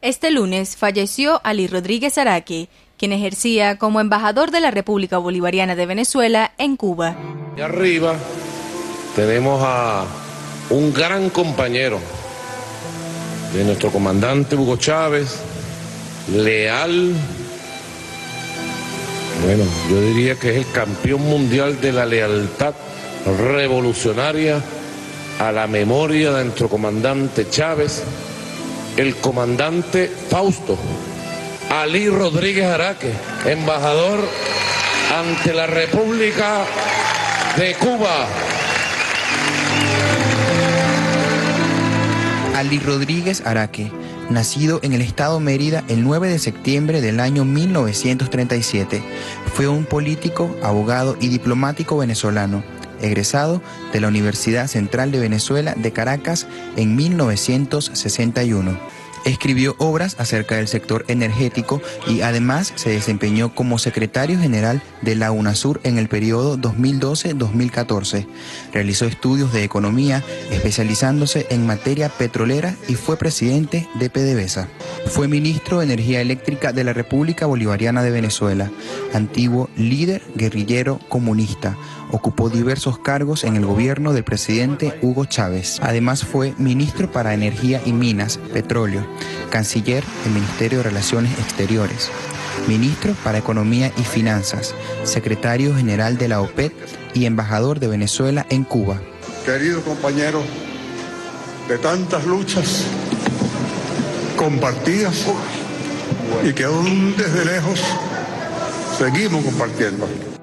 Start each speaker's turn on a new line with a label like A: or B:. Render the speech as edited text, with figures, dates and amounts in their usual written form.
A: Este lunes falleció Ali Rodríguez Araque, quien ejercía como embajador de la República Bolivariana de Venezuela en Cuba.
B: Y arriba tenemos a un gran compañero de nuestro comandante Hugo Chávez, leal, bueno, yo diría que es el campeón mundial de la lealtad revolucionaria a la memoria de nuestro comandante Chávez, el comandante Fausto Ali Rodríguez Araque, embajador ante la República de Cuba.
C: Ali Rodríguez Araque, nacido en el estado Mérida el 9 de septiembre del año 1937, fue un político, abogado y diplomático venezolano, egresado de la Universidad Central de Venezuela de Caracas en 1961. Escribió obras acerca del sector energético y además se desempeñó como secretario general de la UNASUR en el periodo 2012-2014. Realizó estudios de economía, especializándose en materia petrolera y fue presidente de PDVSA. Fue ministro de Energía Eléctrica de la República Bolivariana de Venezuela, antiguo líder guerrillero comunista. Ocupó diversos cargos en el gobierno del presidente Hugo Chávez. Además fue ministro para Energía y Minas, Petróleo, canciller del Ministerio de Relaciones Exteriores, ministro para Economía y Finanzas, secretario general de la OPEP y embajador de Venezuela en Cuba.
D: Queridos compañeros, de tantas luchas compartidas y que aún desde lejos seguimos compartiendo.